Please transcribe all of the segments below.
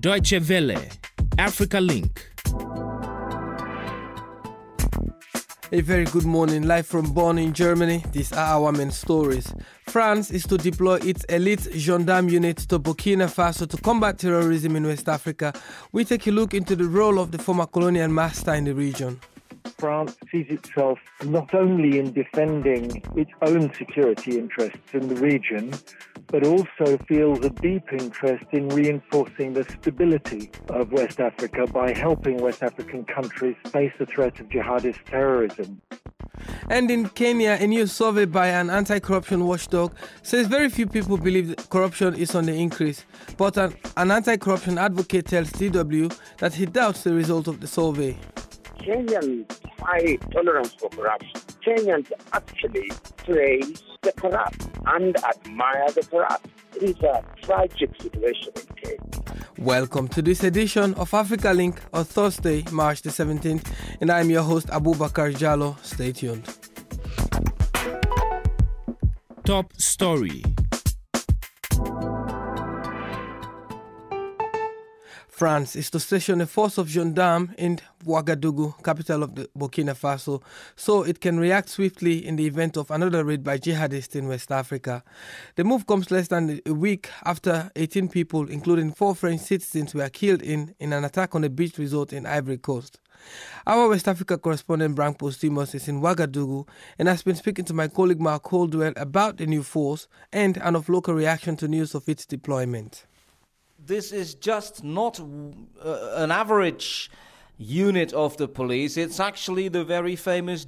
Deutsche Welle, Africa Link. A very good morning, live from Bonn in Germany. These are our main stories. France is to deploy its elite gendarme unit to Burkina Faso to combat terrorism in West Africa. We take a look into the role of the former colonial master in the region. France sees itself not only in defending its own security interests in the region, but also feels a deep interest in reinforcing the stability of West Africa by helping West African countries face the threat of jihadist terrorism. And in Kenya, a new survey by an anti-corruption watchdog says very few people believe that corruption is on the increase. But an anti-corruption advocate tells DW that he doubts the result of the survey. Kenyans' high tolerance for corruption. Kenyans actually praise the corrupt and admire the corrupt. It is a tragic situation in Kenya. Welcome to this edition of Africa Link on Thursday, March the 17th, and I'm your host Abubakar Jallo. Stay tuned. Top story. France is to station a force of gendarmes in Ouagadougou, capital of the Burkina Faso, so it can react swiftly in the event of another raid by jihadists in West Africa. The move comes less than a week after 18 people, including 4 French citizens, were killed in an attack on a beach resort in Ivory Coast. Our West Africa correspondent Brank Postumus is in Ouagadougou and has been speaking to my colleague Mark Holdwell about the new force and of local reaction to news of its deployment. This is just not an average unit of the police. It's actually the very famous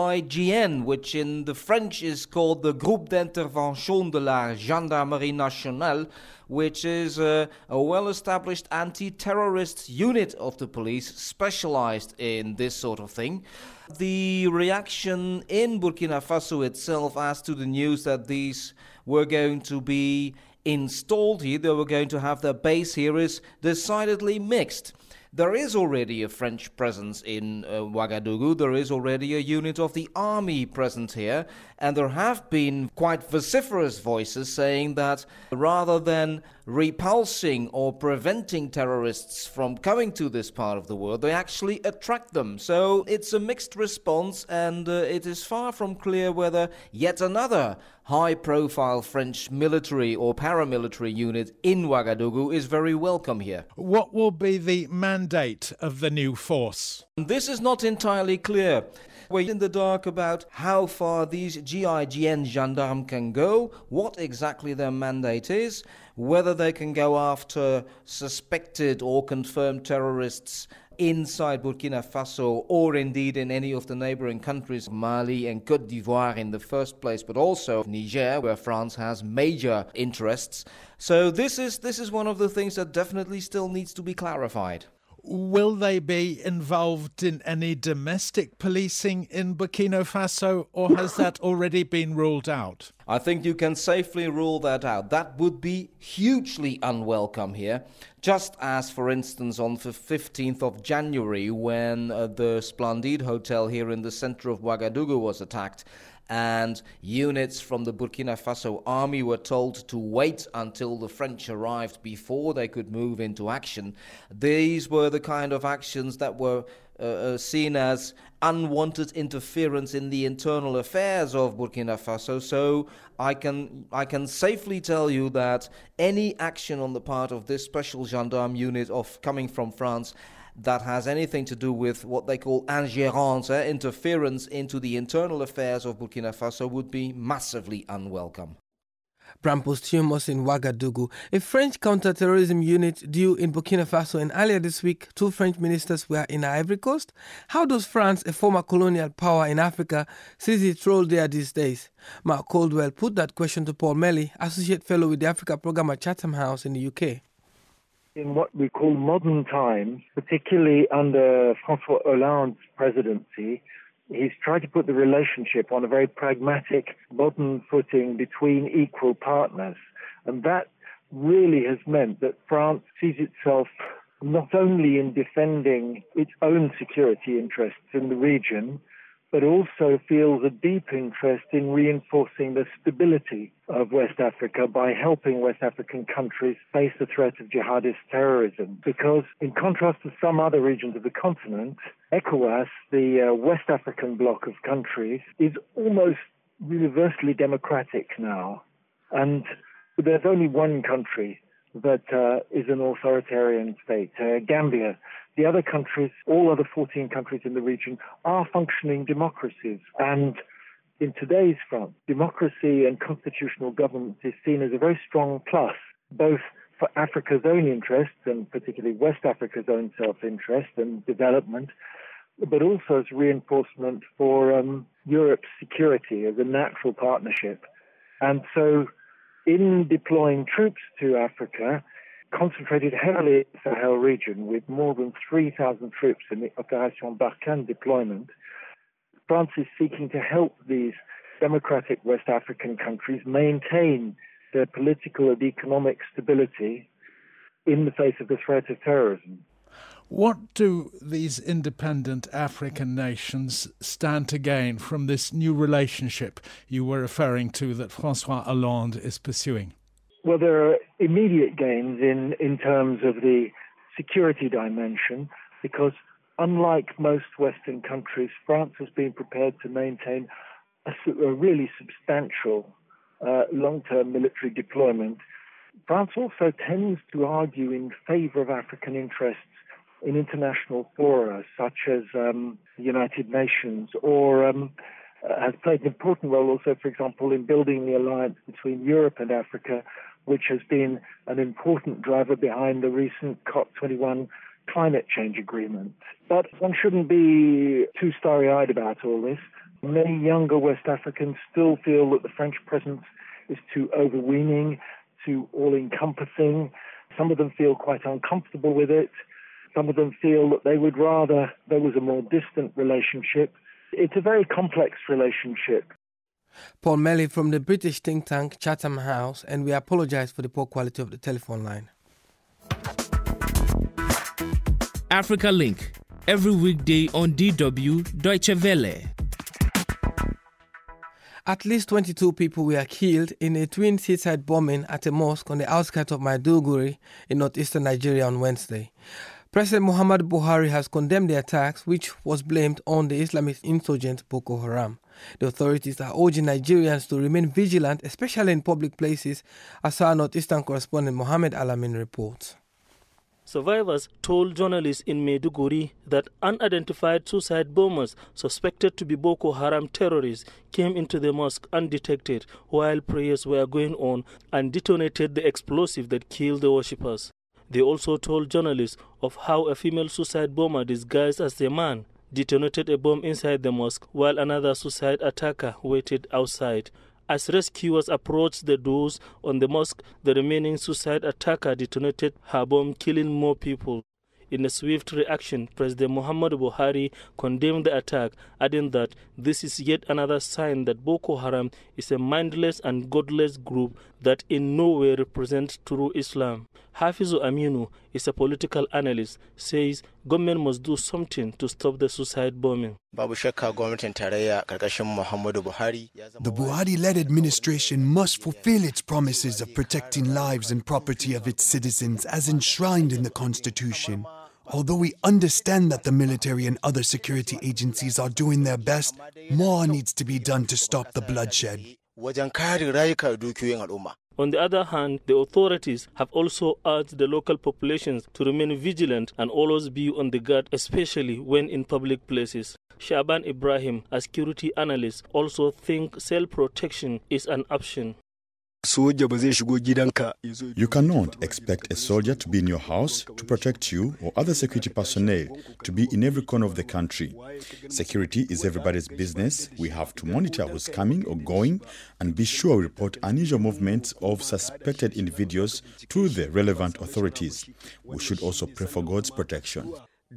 GIGN, which in the French is called the Groupe d'Intervention de la Gendarmerie Nationale, which is a well-established anti-terrorist unit of the police specialized in this sort of thing. The reaction in Burkina Faso itself as to the news that these were going to be installed here, they were going to have their base here, is decidedly mixed. There is already a French presence in Ouagadougou, there is already a unit of the army present here, and there have been quite vociferous voices saying that rather than repulsing or preventing terrorists from coming to this part of the world, they actually attract them. So it's a mixed response, and it is far from clear whether yet another high-profile French military or paramilitary unit in Ouagadougou is very welcome here. What will be the mandate of the new force? This is not entirely clear. We're in the dark about how far these GIGN gendarmes can go, what exactly their mandate is, whether they can go after suspected or confirmed terrorists inside Burkina Faso or indeed in any of the neighboring countries, Mali and Côte d'Ivoire in the first place, but also Niger, where France has major interests. So this is one of the things that definitely still needs to be clarified. Will they be involved in any domestic policing in Burkina Faso, or has that already been ruled out? I think you can safely rule that out. That would be hugely unwelcome here. Just as, for instance, on the 15th of January, when the Splendide Hotel here in the center of Ouagadougou was attacked, and units from the Burkina Faso army were told to wait until the French arrived before they could move into action. These were the kind of actions that were seen as unwanted interference in the internal affairs of Burkina Faso. So I can safely tell you that any action on the part of this special gendarme unit coming from France that has anything to do with what they call ingérence, interference into the internal affairs of Burkina Faso, would be massively unwelcome. Brank Postumus in Ouagadougou. A French counter-terrorism unit due in Burkina Faso, and earlier this week, 2 French ministers were in Ivory Coast. How does France, a former colonial power in Africa, see its role there these days? Mark Caldwell put that question to Paul Melly, Associate Fellow with the Africa Programme at Chatham House in the UK. In what we call modern times, particularly under François Hollande's presidency, he's tried to put the relationship on a very pragmatic, modern footing between equal partners. And that really has meant that France sees itself not only in defending its own security interests in the region, but also feels a deep interest in reinforcing the stability of West Africa by helping West African countries face the threat of jihadist terrorism. Because in contrast to some other regions of the continent, ECOWAS, the West African bloc of countries, is almost universally democratic now. And there's only one country that is an authoritarian state, Gambia. The other countries, all other 14 countries in the region, are functioning democracies. And in today's France, democracy and constitutional government is seen as a very strong plus, both for Africa's own interests, and particularly West Africa's own self-interest and development, but also as reinforcement for Europe's security as a natural partnership. And so in deploying troops to Africa, concentrated heavily in the Sahel region with more than 3,000 troops in the Opération Barkhane deployment, France is seeking to help these democratic West African countries maintain their political and economic stability in the face of the threat of terrorism. What do these independent African nations stand to gain from this new relationship you were referring to that François Hollande is pursuing? Well, there are immediate gains in terms of the security dimension, because unlike most Western countries, France has been prepared to maintain a really substantial long-term military deployment. France also tends to argue in favor of African interests in international fora, such as the United Nations, or has played an important role also, for example, in building the alliance between Europe and Africa, which has been an important driver behind the recent COP21 climate change agreement. But one shouldn't be too starry-eyed about all this. Many younger West Africans still feel that the French presence is too overweening, too all-encompassing. Some of them feel quite uncomfortable with it. Some of them feel that they would rather there was a more distant relationship. It's a very complex relationship. Paul Melly from the British think tank Chatham House, and we apologize for the poor quality of the telephone line. Africa Link, every weekday on DW Deutsche Welle. At least 22 people were killed in a twin seaside bombing at a mosque on the outskirts of Maiduguri in northeastern Nigeria on Wednesday. President Muhammadu Buhari has condemned the attacks, which was blamed on the Islamist insurgent Boko Haram. The authorities are urging Nigerians to remain vigilant, especially in public places, as our northeastern correspondent Mohammed Alamin reports. Survivors told journalists in Maiduguri that unidentified suicide bombers suspected to be Boko Haram terrorists came into the mosque undetected while prayers were going on and detonated the explosive that killed the worshippers. They also told journalists of how a female suicide bomber disguised as a man detonated a bomb inside the mosque while another suicide attacker waited outside. As rescuers approached the doors on the mosque, the remaining suicide attacker detonated her bomb, killing more people. In a swift reaction, President Muhammadu Buhari condemned the attack, adding that this is yet another sign that Boko Haram is a mindless and godless group that in no way represents true Islam. Hafizu Aminu is a political analyst, says government must do something to stop the suicide bombing. The Buhari-led administration must fulfill its promises of protecting lives and property of its citizens as enshrined in the Constitution. Although we understand that the military and other security agencies are doing their best, more needs to be done to stop the bloodshed. On the other hand, the authorities have also urged the local populations to remain vigilant and always be on the guard, especially when in public places. Shaban Ibrahim, a security analyst, also thinks self-protection is an option. You cannot expect a soldier to be in your house to protect you or other security personnel to be in every corner of the country. Security is everybody's business. We have to monitor who's coming or going and be sure we report unusual movements of suspected individuals to the relevant authorities. We should also pray for God's protection.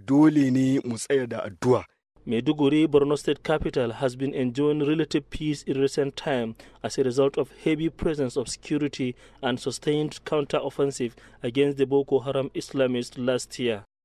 Maiduguri, Borno State capital, has been enjoying relative peace in recent time as a result of heavy presence of security and sustained counter-offensive against the Boko Haram Islamists last year.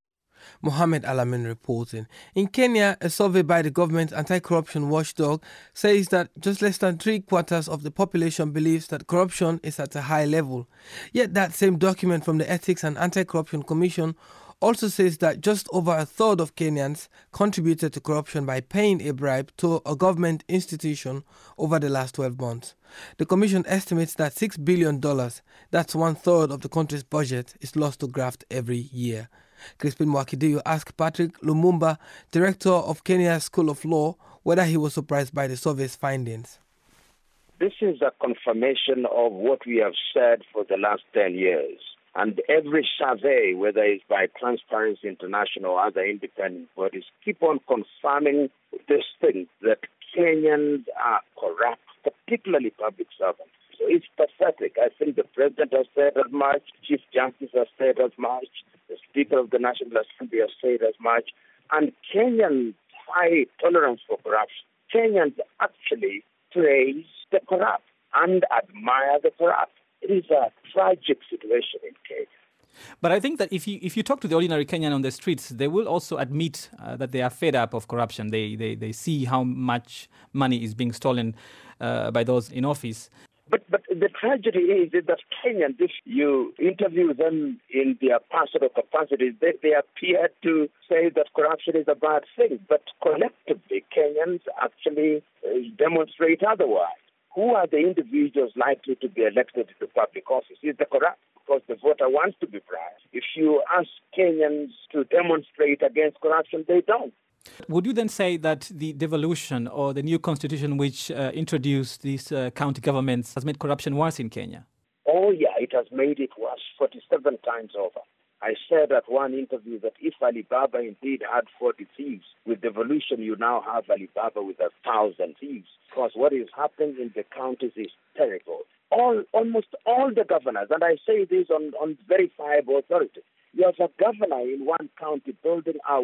Mohammed Alamin reporting. In Kenya, a survey by the government's anti-corruption watchdog says that just less than 3/4 of the population believes that corruption is at a high level. Yet that same document from the Ethics and Anti-Corruption Commission also says that just over a third of Kenyans contributed to corruption by paying a bribe to a government institution over the last 12 months. The commission estimates that $6 billion, that's 1/3 of the country's budget, is lost to graft every year. Crispin Mwakidiyo asked Patrick Lumumba, director of Kenya's School of Law, whether he was surprised by the survey's findings. This is a confirmation of what we have said for the last 10 years. And every survey, whether it's by Transparency International or other independent bodies, keep on confirming this thing, that Kenyans are corrupt, particularly public servants. So it's pathetic. I think the President has said as much, Chief Justice has said as much, the Speaker of the National Assembly has said as much, and Kenyans' high tolerance for corruption. Kenyans actually praise the corrupt and admire the corrupt. It is a tragic situation in Kenya. But I think that if you talk to the ordinary Kenyan on the streets, they will also admit that they are fed up of corruption. They see how much money is being stolen by those in office. But the tragedy is that Kenyans, if you interview them in their personal capacities, they appear to say that corruption is a bad thing. But collectively, Kenyans actually demonstrate otherwise. Who are the individuals likely to be elected to public office? Is the corrupt? Because the voter wants to be bribed. If you ask Kenyans to demonstrate against corruption, they don't. Would you then say that the devolution or the new constitution which introduced these county governments has made corruption worse in Kenya? Oh, yeah, it has made it worse 47 times over. I said at one interview that if Alibaba indeed had 40 thieves, with devolution you now have Alibaba with 1,000 thieves. Because what is happening in the counties is terrible. Almost all the governors, and I say this on verifiable authority, you have a governor in one county building a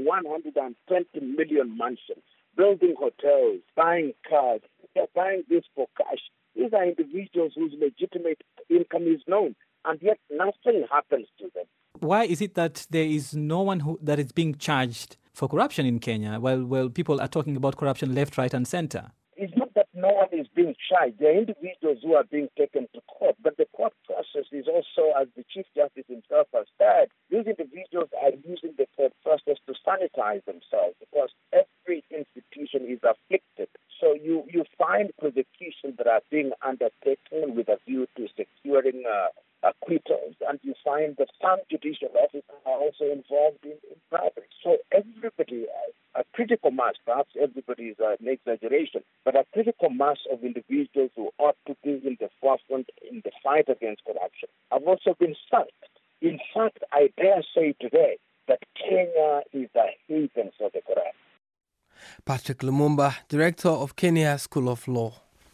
120 million mansion, building hotels, buying cars. They're buying this for cash. These are individuals whose legitimate income is known, and yet nothing happens to them. Why is it that there is no one that is being charged for corruption in Kenya while people are talking about corruption left, right and center? It's not that no one is being charged. There are individuals who are being taken to court, but the court process is also, as the Chief Justice himself has said, these individuals are using the court process to sanitize themselves because every institution is afflicted. So you find prosecutions that are being undertaken with a view to securing acquittals, and you find that some judicial officers are also involved in bribery. So everybody, a critical mass, perhaps everybody is an exaggeration, but a critical mass of individuals who ought to be in the forefront in the fight against corruption have also been sacked. In fact, I dare say today that Kenya is a haven for the corrupt. Patrick Lumumba, director of Kenya's School of Law.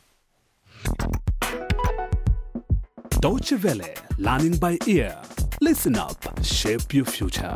Deutsche Welle, learning by ear. Listen up, shape your future.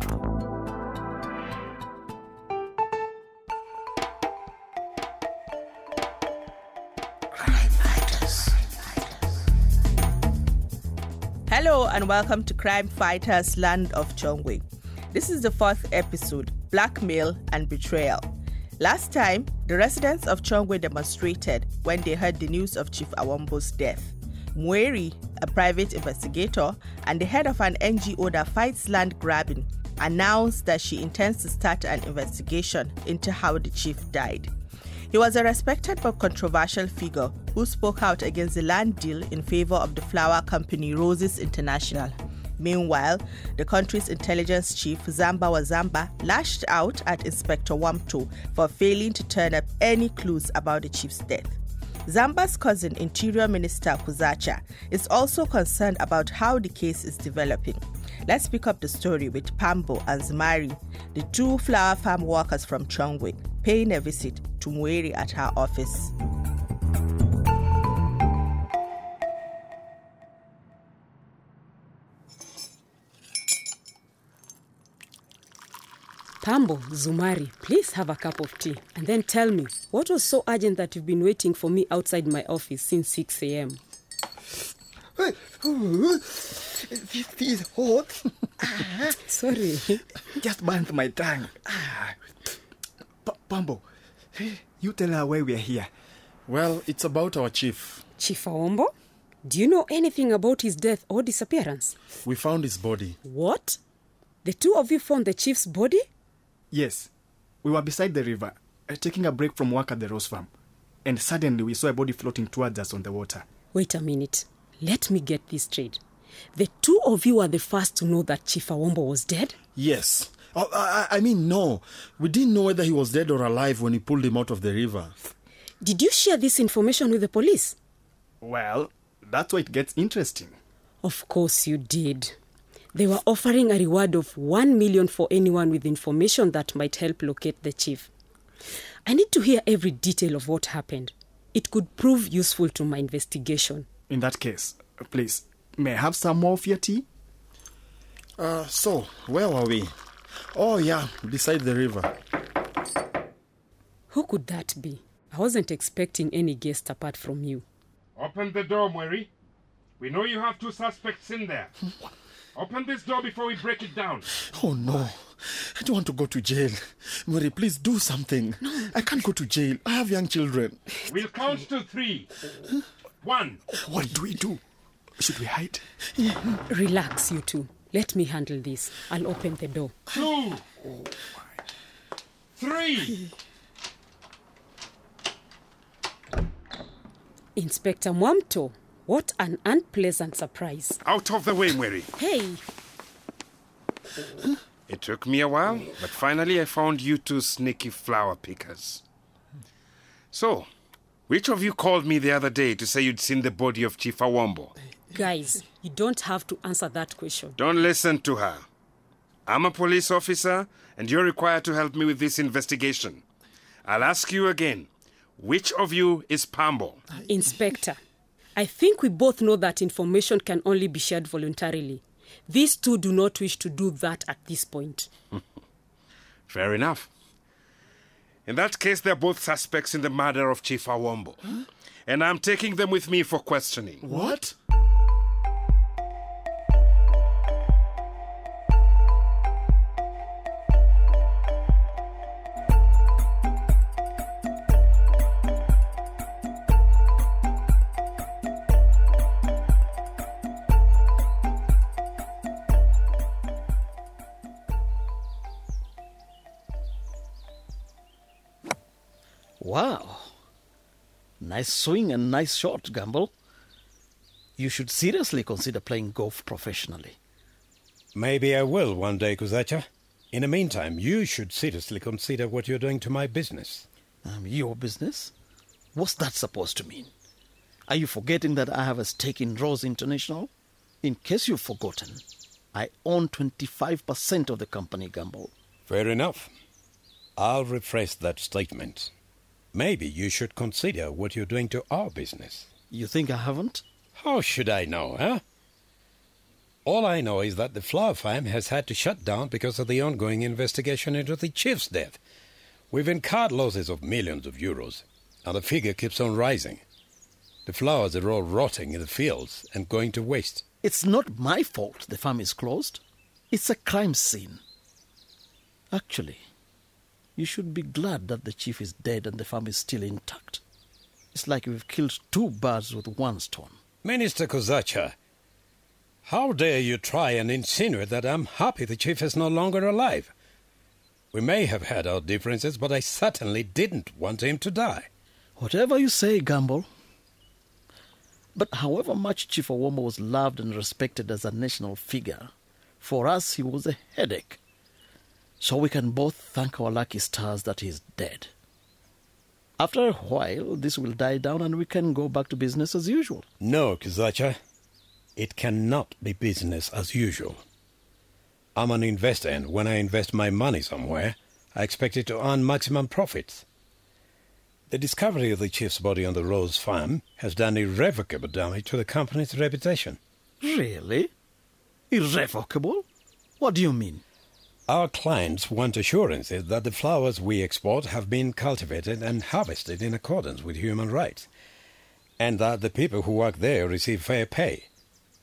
Hello and welcome to Crime Fighters Land of Chongwe. This is the 4th episode, Blackmail and Betrayal. Last time, the residents of Chongwe demonstrated when they heard the news of Chief Awambo's death. Mweri, a private investigator and the head of an NGO that fights land grabbing, announced that she intends to start an investigation into how the chief died. He was a respected but controversial figure who spoke out against the land deal in favor of the flower company Roses International. Meanwhile, the country's intelligence chief, Zamba Wazamba, lashed out at Inspector Wamto for failing to turn up any clues about the chief's death. Zamba's cousin, Interior Minister Kuzacha, is also concerned about how the case is developing. Let's pick up the story with Pambo and Zimari, the two flower farm workers from Chongwe, paying a visit to Mweri at her office. Pambo, Zumari, please have a cup of tea and then tell me, what was so urgent that you've been waiting for me outside my office since 6 a.m.? This tea is hot. Sorry. Just burnt my tongue. Pambo, you tell her why we are here. Well, it's about our chief. Chief Awombo? Do you know anything about his death or disappearance? We found his body. What? The two of you found the chief's body? Yes. We were beside the river, taking a break from work at the Rose Farm. And suddenly we saw a body floating towards us on the water. Wait a minute. Let me get this straight. The two of you are the first to know that Chief Awombo was dead? Yes. I mean, no. We didn't know whether he was dead or alive when we pulled him out of the river. Did you share this information with the police? Well, that's why it gets interesting. Of course you did. They were offering a reward of 1 million for anyone with information that might help locate the chief. I need to hear every detail of what happened. It could prove useful to my investigation. In that case, please, may I have some more of your tea? So, where were we? Oh, yeah, beside the river. Who could that be? I wasn't expecting any guest apart from you. Open the door, Mweri. We know you have 2 suspects in there. Open this door before we break it down. Oh, no. I don't want to go to jail. Mweri, please do something. No. I can't go to jail. I have young children. We'll count to 3. 1. What do we do? Should we hide? Relax, you two. Let me handle this. I'll open the door. 2. 3. Inspector Mwamto, what an unpleasant surprise. Out of the way, Mweri. Hey. It took me a while, but finally I found you 2 sneaky flower pickers. So, which of you called me the other day to say you'd seen the body of Chief Awombo? Guys, you don't have to answer that question. Don't listen to her. I'm a police officer, and you're required to help me with this investigation. I'll ask you again. Which of you is Pambo? Inspector, I think we both know that information can only be shared voluntarily. These two do not wish to do that at this point. Fair enough. In that case, they're both suspects in the murder of Chief Awombo. Huh? And I'm taking them with me for questioning. What? Wow. Nice swing and nice shot, Gamble. You should seriously consider playing golf professionally. Maybe I will one day, Kuzacha. In the meantime, you should seriously consider what you're doing to my business. Your business? What's that supposed to mean? Are you forgetting that I have a stake in Rose International? In case you've forgotten, I own 25% of the company, Gamble. Fair enough. I'll rephrase that statement. Maybe you should consider what you're doing to our business. You think I haven't? How should I know, huh? All I know is that the flower farm has had to shut down because of the ongoing investigation into the chief's death. We've incurred losses of millions of euros, and the figure keeps on rising. The flowers are all rotting in the fields and going to waste. It's not my fault the farm is closed. It's a crime scene. Actually, you should be glad that the chief is dead and the farm is still intact. It's like we've killed 2 birds with 1 stone. Minister Kuzacha, how dare you try and insinuate that I'm happy the chief is no longer alive? We may have had our differences, but I certainly didn't want him to die. Whatever you say, Gamble. But however much Chief Awombo was loved and respected as a national figure, for us he was a headache. So we can both thank our lucky stars that he's dead. After a while, this will die down and we can go back to business as usual. No, Kuzacha. It cannot be business as usual. I'm an investor, and when I invest my money somewhere, I expect it to earn maximum profits. The discovery of the chief's body on the Rose Farm has done irrevocable damage to the company's reputation. Really? Irrevocable? What do you mean? Our clients want assurances that the flowers we export have been cultivated and harvested in accordance with human rights, and that the people who work there receive fair pay.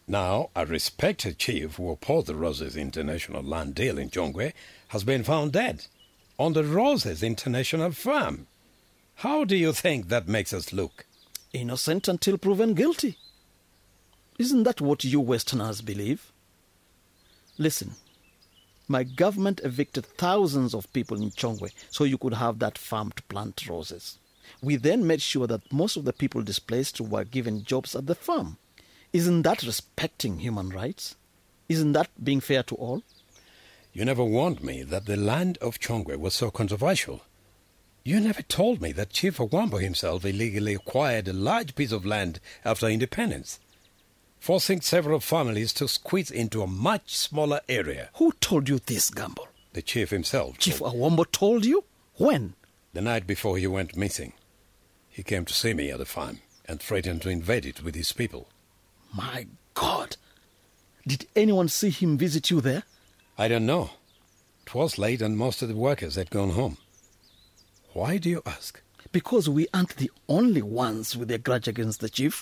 Now, a respected chief who opposed the Roses International land deal in Chongwe has been found dead on the Roses International farm. How do you think that makes us look? Innocent until proven guilty. Isn't that what you Westerners believe? Listen, my government evicted thousands of people in Chongwe so you could have that farm to plant roses. We then made sure that most of the people displaced were given jobs at the farm. Isn't that respecting human rights? Isn't that being fair to all? You never warned me that the land of Chongwe was so controversial. You never told me that Chief Awambo himself illegally acquired a large piece of land after independence, forcing several families to squeeze into a much smaller area. Who told you this, Gamble? The chief himself. Chief Awambo told you? When? The night before he went missing. He came to see me at the farm and threatened to invade it with his people. My God! Did anyone see him visit you there? I don't know. It was late and most of the workers had gone home. Why do you ask? Because we aren't the only ones with a grudge against the chief.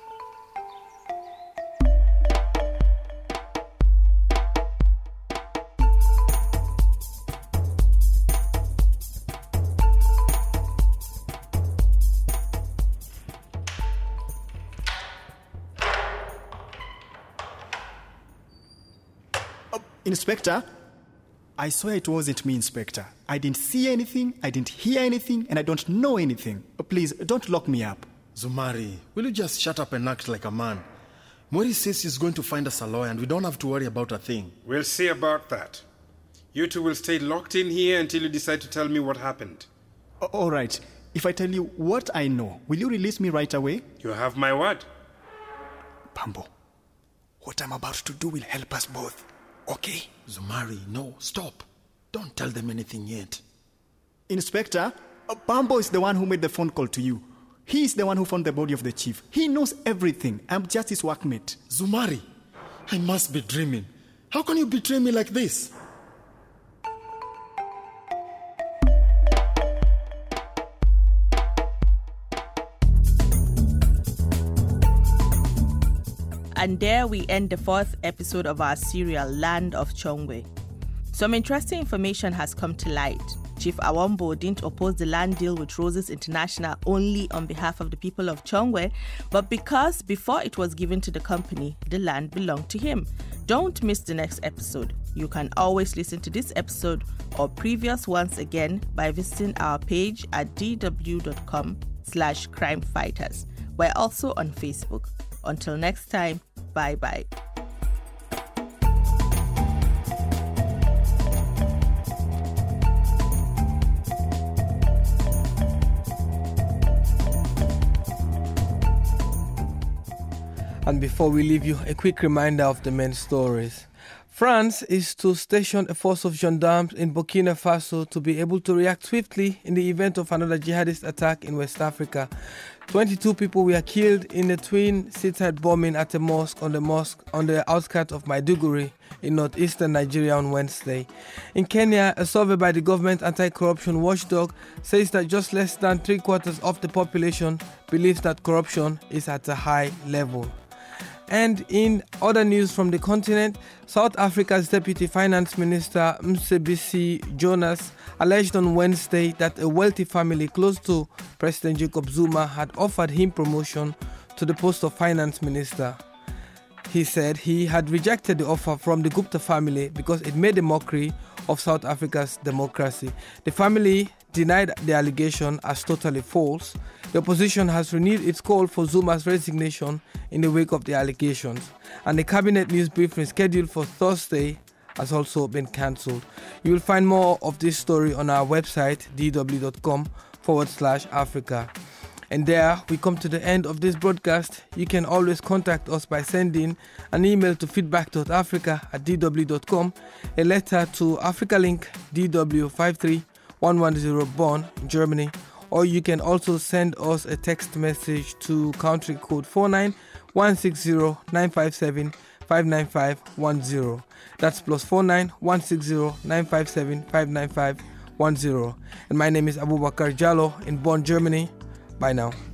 Inspector, I swear it wasn't me, Inspector. I didn't see anything, I didn't hear anything, and I don't know anything. Please, don't lock me up. Zumari, will you just shut up and act like a man? Mori says he's going to find us a lawyer and we don't have to worry about a thing. We'll see about that. You two will stay locked in here until you decide to tell me what happened. All right. If I tell you what I know, will you release me right away? You have my word. Pambo, what I'm about to do will help us both. Okay? Zumari, no, stop. Don't tell them anything yet. Inspector, Pambo is the one who made the phone call to you. He is the one who found the body of the chief. He knows everything. I'm just his workmate. Zumari, I must be dreaming. How can you betray me like this? And there we end the 4th episode of our serial Land of Chongwe. Some interesting information has come to light. Chief Awambo didn't oppose the land deal with Roses International only on behalf of the people of Chongwe, but because before it was given to the company, the land belonged to him. Don't miss the next episode. You can always listen to this episode or previous ones again by visiting our page at dw.com/crimefighters. We're also on Facebook. Until next time, bye-bye. And before we leave you, a quick reminder of the main stories. France is to station a force of gendarmes in Burkina Faso to be able to react swiftly in the event of another jihadist attack in West Africa. 22 people were killed in a twin suicide bombing at a mosque on the outskirts of Maiduguri in northeastern Nigeria on Wednesday. In Kenya, a survey by the government anti-corruption watchdog says that just less than 3/4 of the population believes that corruption is at a high level. And in other news from the continent, South Africa's Deputy Finance Minister Mcebisi Jonas alleged on Wednesday that a wealthy family close to President Jacob Zuma had offered him promotion to the post of Finance Minister. He said he had rejected the offer from the Gupta family because it made a mockery of South Africa's democracy. The family denied the allegation as totally false. The opposition has renewed its call for Zuma's resignation in the wake of the allegations, and the cabinet news briefing scheduled for Thursday has also been cancelled. You will find more of this story on our website dw.com/Africa. And there we come to the end of this broadcast. You can always contact us by sending an email to feedback.africa@dw.com, a letter to Africa Link DW 53110 Bonn, Germany, or you can also send us a text message to country code 49 160 957 59510. That's +49 160 957 59510. And my name is Abubakar Jallo in Bonn, Germany. Bye now.